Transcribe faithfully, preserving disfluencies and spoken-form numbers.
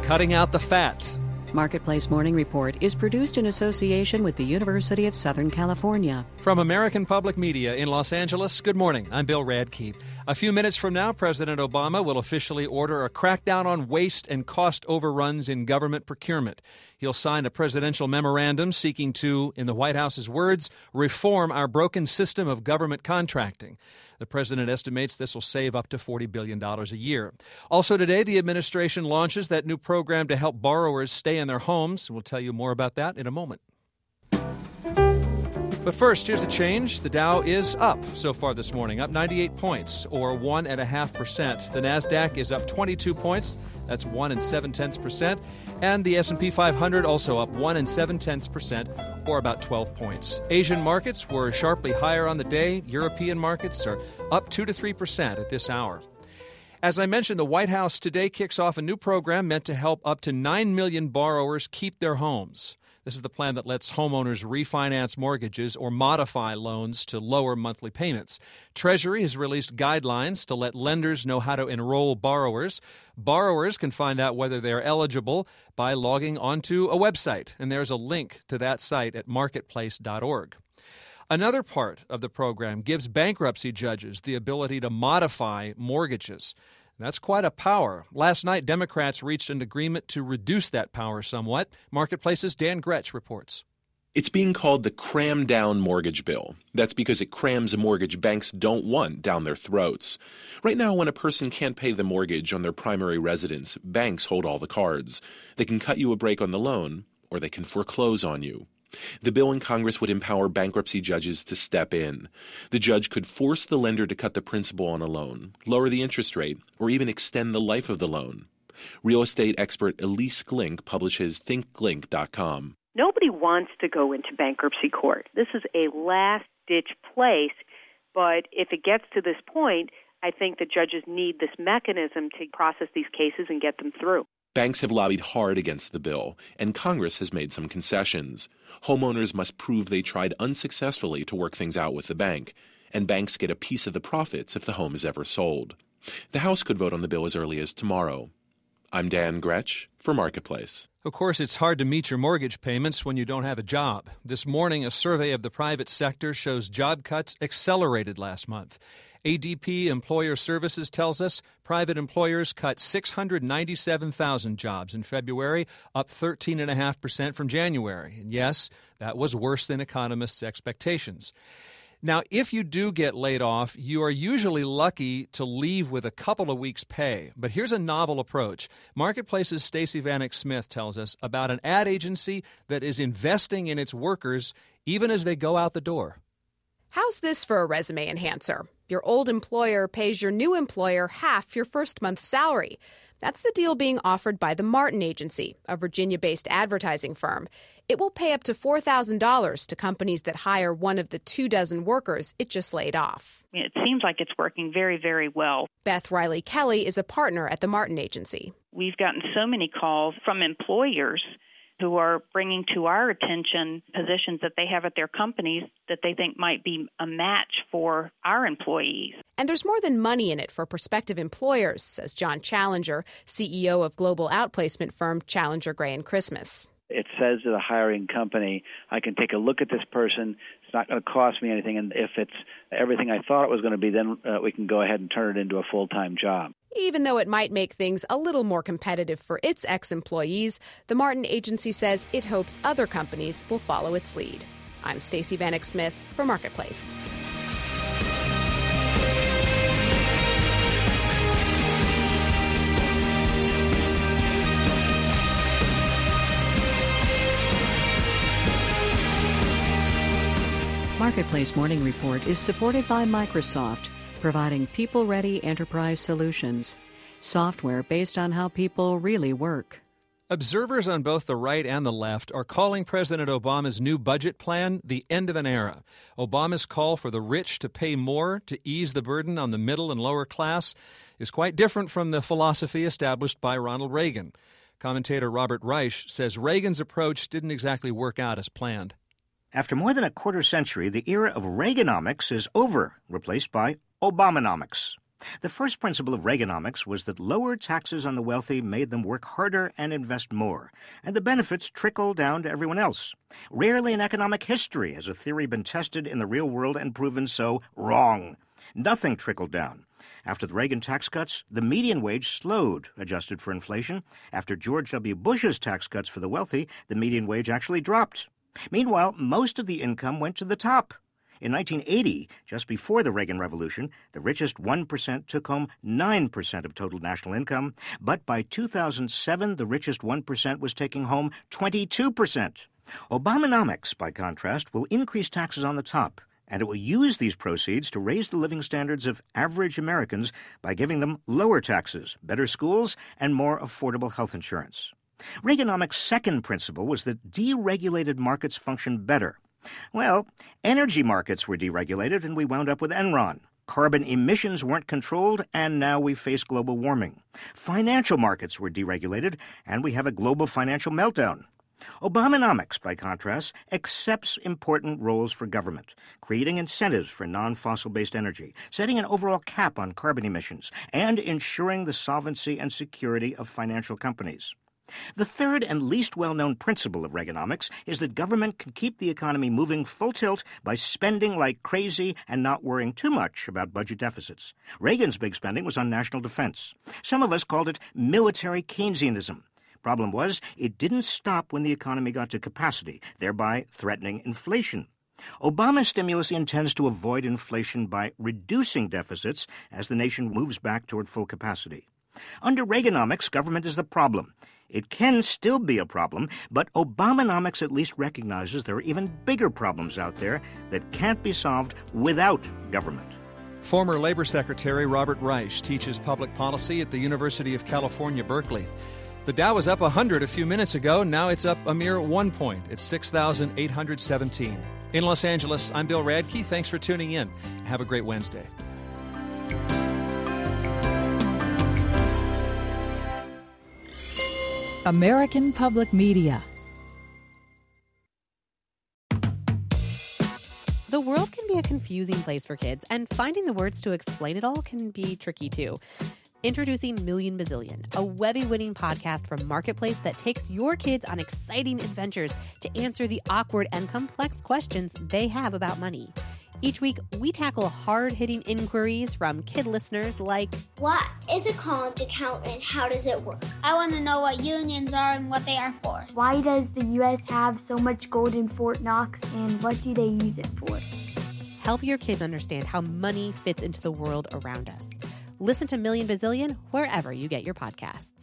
cutting out the fat. Marketplace Morning Report is produced in association with the University of Southern California. From American Public Media in Los Angeles, good morning. I'm Bill Radke. A few minutes from now, President Obama will officially order a crackdown on waste and cost overruns in government procurement. He'll sign a presidential memorandum seeking to, in the White House's words, reform our broken system of government contracting. The president estimates this will save up to forty billion dollars a year. Also today, the administration launches that new program to help borrowers stay in their homes. We'll tell you more about that in a moment. But first, here's a change. The Dow is up so far this morning, up ninety-eight points, or one and a half percent. The Nasdaq is up twenty-two points. That's one and seven tenths percent. And the S and P five hundred also up one and seven tenths percent, or about twelve points. Asian markets were sharply higher on the day. European markets are up two to three percent at this hour. As I mentioned, the White House today kicks off a new program meant to help up to nine million borrowers keep their homes. This is the plan that lets homeowners refinance mortgages or modify loans to lower monthly payments. Treasury has released guidelines to let lenders know how to enroll borrowers. Borrowers can find out whether they're eligible by logging onto a website, and there's a link to that site at marketplace dot org. Another part of the program gives bankruptcy judges the ability to modify mortgages. That's quite a power. Last night, Democrats reached an agreement to reduce that power somewhat. Marketplace's Dan Gretsch reports. It's being called the cram-down mortgage bill. That's because it crams a mortgage banks don't want down their throats. Right now, when a person can't pay the mortgage on their primary residence, banks hold all the cards. They can cut you a break on the loan, or they can foreclose on you. The bill in Congress would empower bankruptcy judges to step in. The judge could force the lender to cut the principal on a loan, lower the interest rate, or even extend the life of the loan. Real estate expert Elise Glink publishes think glink dot com. Nobody wants to go into bankruptcy court. This is a last-ditch place, but if it gets to this point, I think the judges need this mechanism to process these cases and get them through. Banks have lobbied hard against the bill, and Congress has made some concessions. Homeowners must prove they tried unsuccessfully to work things out with the bank, and banks get a piece of the profits if the home is ever sold. The House could vote on the bill as early as tomorrow. I'm Dan Gretsch for Marketplace. Of course, it's hard to meet your mortgage payments when you don't have a job. This morning, a survey of the private sector shows job cuts accelerated last month. A D P Employer Services tells us private employers cut six hundred ninety-seven thousand jobs in February, up thirteen point five percent from January. And yes, that was worse than economists' expectations. Now, if you do get laid off, you are usually lucky to leave with a couple of weeks' pay. But here's a novel approach. Marketplace's Stacey Vanek Smith tells us about an ad agency that is investing in its workers even as they go out the door. How's this for a resume enhancer? Your old employer pays your new employer half your first month's salary. That's the deal being offered by the Martin Agency, a Virginia-based advertising firm. It will pay up to four thousand dollars to companies that hire one of the two dozen workers it just laid off. It seems like it's working very, very well. Beth Riley Kelly is a partner at the Martin Agency. We've gotten so many calls from employers who are bringing to our attention positions that they have at their companies that they think might be a match for our employees. And there's more than money in it for prospective employers, says John Challenger, C E O of global outplacement firm Challenger Gray and Christmas. It says to the hiring company, I can take a look at this person. It's not going to cost me anything. And if it's everything I thought it was going to be, then uh, we can go ahead and turn it into a full-time job. Even though it might make things a little more competitive for its ex-employees, the Martin Agency says it hopes other companies will follow its lead. I'm Stacey Vanek Smith for Marketplace. Marketplace Morning Report is supported by Microsoft, providing people-ready enterprise solutions. Software based on how people really work. Observers on both the right and the left are calling President Obama's new budget plan the end of an era. Obama's call for the rich to pay more to ease the burden on the middle and lower class is quite different from the philosophy established by Ronald Reagan. Commentator Robert Reich says Reagan's approach didn't exactly work out as planned. After more than a quarter century, the era of Reaganomics is over, replaced by Obamanomics. The first principle of Reaganomics was that lower taxes on the wealthy made them work harder and invest more, and the benefits trickle down to everyone else. Rarely in economic history has a theory been tested in the real world and proven so wrong. Nothing trickled down. After the Reagan tax cuts, the median wage slowed, adjusted for inflation. After George W. Bush's tax cuts for the wealthy, the median wage actually dropped. Meanwhile, most of the income went to the top. In nineteen eighty, just before the Reagan Revolution, the richest one percent took home nine percent of total national income, but by two thousand seven, the richest one percent was taking home twenty-two percent. Obamanomics, by contrast, will increase taxes on the top, and it will use these proceeds to raise the living standards of average Americans by giving them lower taxes, better schools, and more affordable health insurance. Reaganomics' second principle was that deregulated markets function better. Well, energy markets were deregulated, and we wound up with Enron. Carbon emissions weren't controlled, and now we face global warming. Financial markets were deregulated, and we have a global financial meltdown. Obamanomics, by contrast, accepts important roles for government, creating incentives for non-fossil-based energy, setting an overall cap on carbon emissions, and ensuring the solvency and security of financial companies. The third and least well-known principle of Reaganomics is that government can keep the economy moving full tilt by spending like crazy and not worrying too much about budget deficits. Reagan's big spending was on national defense. Some of us called it military Keynesianism. Problem was, it didn't stop when the economy got to capacity, thereby threatening inflation. Obama's stimulus intends to avoid inflation by reducing deficits as the nation moves back toward full capacity. Under Reaganomics, government is the problem. It can still be a problem, but Obamanomics at least recognizes there are even bigger problems out there that can't be solved without government. Former Labor Secretary Robert Reich teaches public policy at the University of California, Berkeley. The Dow was up one hundred a few minutes ago. Now it's up a mere one point. It's six thousand eight hundred seventeen. In Los Angeles, I'm Bill Radke. Thanks for tuning in. Have a great Wednesday. American Public Media. The world can be a confusing place for kids, and finding the words to explain it all can be tricky too. Introducing Million Bazillion, a Webby-winning podcast from Marketplace that takes your kids on exciting adventures to answer the awkward and complex questions they have about money. Each week, we tackle hard-hitting inquiries from kid listeners like, what is a college account and how does it work? I want to know what unions are and what they are for. Why does the U S have so much gold in Fort Knox and what do they use it for? Help your kids understand how money fits into the world around us. Listen to Million Bazillion wherever you get your podcasts.